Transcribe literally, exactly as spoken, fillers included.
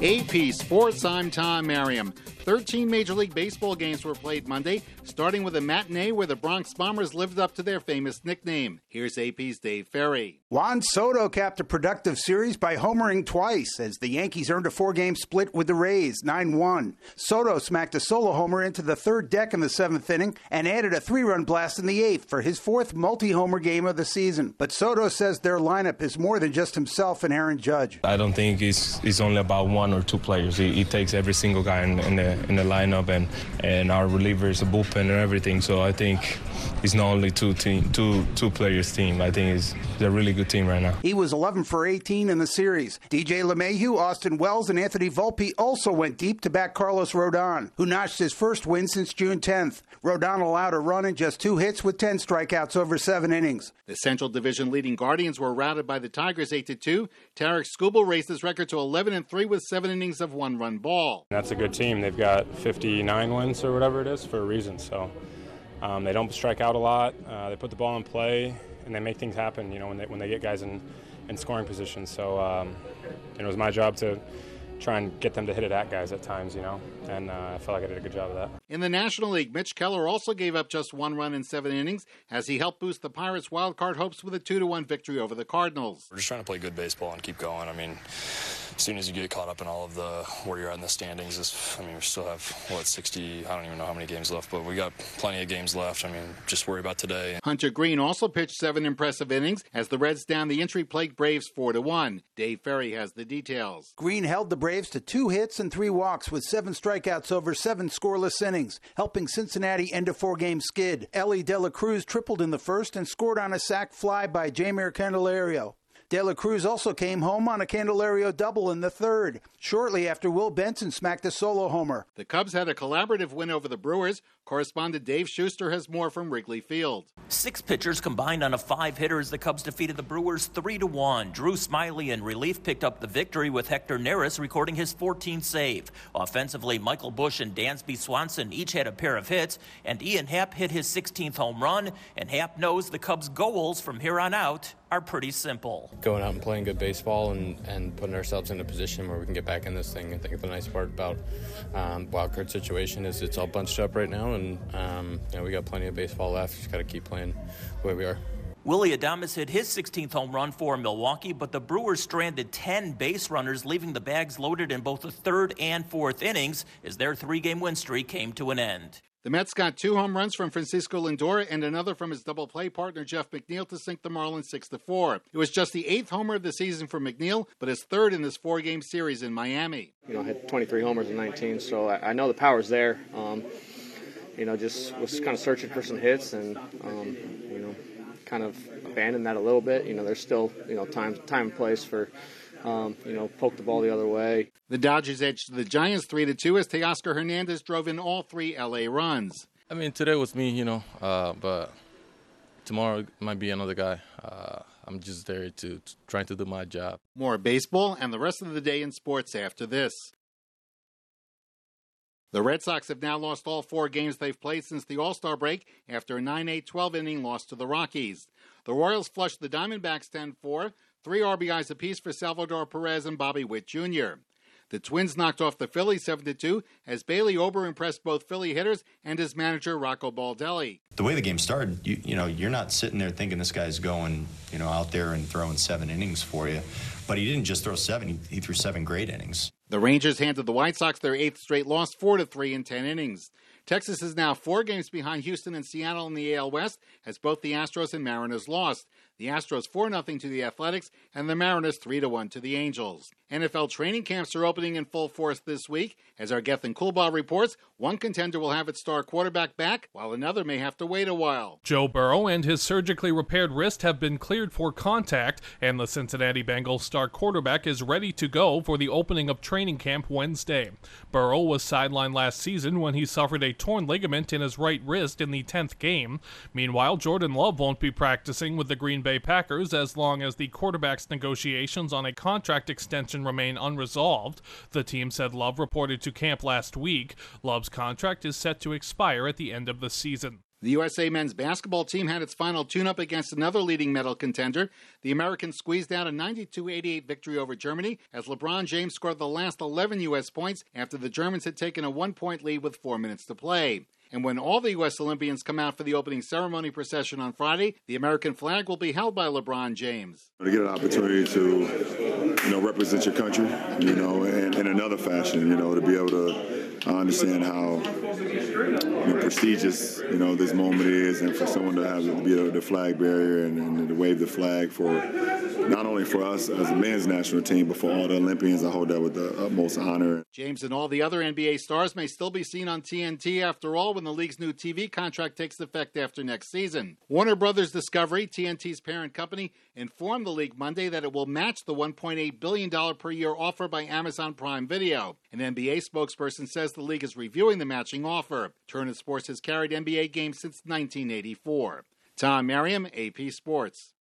A P Sports, I'm Tom Merriam. thirteen Major League Baseball games were played Monday, starting with a matinee where the Bronx Bombers lived up to their famous nickname. Here's A P's Dave Ferry. Juan Soto capped a productive series by homering twice as the Yankees earned a four-game split with the Rays, nine one. Soto smacked a solo homer into the third deck in the seventh inning and added a three-run blast in the eighth for his fourth multi-homer game of the season. But Soto says their lineup is more than just himself and Aaron Judge. I don't think it's, it's only about one or two players. He, he takes every single guy in, in, the, in the lineup, and, and our relievers, the bullpen and everything. So I think it's not only two team, two two players team. I think it's, it's a really good team right now. He was eleven for eighteen in the series. D J LeMahieu, Austin Wells, and Anthony Volpe also went deep to back Carlos Rodon, who notched his first win since June tenth. Rodon allowed a run in just two hits with ten strikeouts over seven innings. The Central Division leading Guardians were routed by the Tigers eight to two. Tarek Skubal raised his record to eleven and three with seven innings of one-run ball. That's a good team. They've got fifty-nine wins or whatever it is for a reason. So um, they don't strike out a lot. Uh, they put the ball in play, and they make things happen, you know, when they, when they get guys in, in scoring position. So um, it was my job to try and get them to hit it at guys at times, you know, and uh, I felt like I did a good job of that. In the National League, Mitch Keller also gave up just one run in seven innings as he helped boost the Pirates' wildcard hopes with a two to one victory over the Cardinals. We're just trying to play good baseball and keep going. I mean, as soon as you get caught up in all of the where you're at in the standings, this, I mean, we still have, what, sixty, I don't even know how many games left, but we got plenty of games left. I mean, just worry about today. Hunter Green also pitched seven impressive innings as the Reds downed the injury-plagued Braves four to one. Dave Ferry has the details. Green held the Braves to two hits and three walks with seven strikeouts over seven scoreless innings, helping Cincinnati end a four-game skid. Ellie De La Cruz tripled in the first and scored on a sac fly by Jeimer Candelario. De La Cruz also came home on a Candelario double in the third, shortly after Will Benson smacked a solo homer. The Cubs had a collaborative win over the Brewers. Correspondent Dave Schuster has more from Wrigley Field. Six pitchers combined on a five-hitter as the Cubs defeated the Brewers three to one. Drew Smiley in relief picked up the victory with Hector Neris recording his fourteenth save. Offensively, Michael Busch and Dansby Swanson each had a pair of hits, and Ian Happ hit his sixteenth home run, and Happ knows the Cubs' goals from here on out are pretty simple. Going out and playing good baseball and, and putting ourselves in a position where we can get back in this thing. I think the nice part about um, wildcard situation is it's all bunched up right now, and um, you know, we got plenty of baseball left. Just got to keep playing the way we are. Willie Adames hit his sixteenth home run for Milwaukee, but the Brewers stranded ten base runners, leaving the bags loaded in both the third and fourth innings as their three-game win streak came to an end. The Mets got two home runs from Francisco Lindor and another from his double-play partner Jeff McNeil to sink the Marlins six to four. It was just the eighth homer of the season for McNeil, but his third in this four-game series in Miami. You know, I hit twenty-three homers in nineteen, so I, I know the power's there. Um, you know, just was kind of searching for some hits and, um, you know, kind of abandoned that a little bit. You know, there's still, you know, time, time and place for, um, you know, poke the ball the other way. The Dodgers edged the Giants three to two as Teoscar Hernandez drove in all three L A runs. I mean, today was me, you know, uh, but tomorrow might be another guy. Uh, I'm just there to, to trying to do my job. More baseball and the rest of the day in sports after this. The Red Sox have now lost all four games they've played since the All-Star break after a nine eight twelve inning loss to the Rockies. The Royals flushed the Diamondbacks ten four, three R B Is apiece for Salvador Perez and Bobby Witt Junior The Twins knocked off the Phillies seven to two as Bailey Ober impressed both Philly hitters and his manager Rocco Baldelli. The way the game started, you, you know, you're not sitting there thinking this guy's going, you know, out there and throwing seven innings for you. But he didn't just throw seven, he, he threw seven great innings. The Rangers handed the White Sox their eighth straight loss, four to three in ten innings. Texas is now four games behind Houston and Seattle in the A L West as both the Astros and Mariners lost. The Astros four nothing to the Athletics and the Mariners three to one to the Angels. N F L training camps are opening in full force this week. As our Gethin Coolbaugh reports, one contender will have its star quarterback back, while another may have to wait a while. Joe Burrow and his surgically repaired wrist have been cleared for contact, and the Cincinnati Bengals star quarterback is ready to go for the opening of training camp Wednesday. Burrow was sidelined last season when he suffered a torn ligament in his right wrist in the tenth game. Meanwhile, Jordan Love won't be practicing with the Green Bay Packers as long as the quarterback's negotiations on a contract extension remain unresolved. The team said Love reported to camp last week. Love's contract is set to expire at the end of the season. The U S A men's basketball team had its final tune-up against another leading medal contender. The Americans squeezed out a ninety-two eighty-eight victory over Germany as LeBron James scored the last eleven U S points after the Germans had taken a one-point lead with four minutes to play. And when all the U S Olympians come out for the opening ceremony procession on Friday, the American flag will be held by LeBron James. To get an opportunity to, you know, represent your country, you know, in, in another fashion, you know, to be able to I understand how you know, prestigious, you know, this moment is, and for someone to have to be the flag bearer and, and to wave the flag for not only for us as a men's national team, but for all the Olympians, I hold that with the utmost honor. James and all the other N B A stars may still be seen on T N T after all when the league's new T V contract takes effect after next season. Warner Brothers Discovery, T N T's parent company, informed the league Monday that it will match the one point eight billion dollars per year offer by Amazon Prime Video. An N B A spokesperson says the league is reviewing the matching offer. Turner Sports has carried N B A games since nineteen eighty-four. Tom Merriam, A P Sports.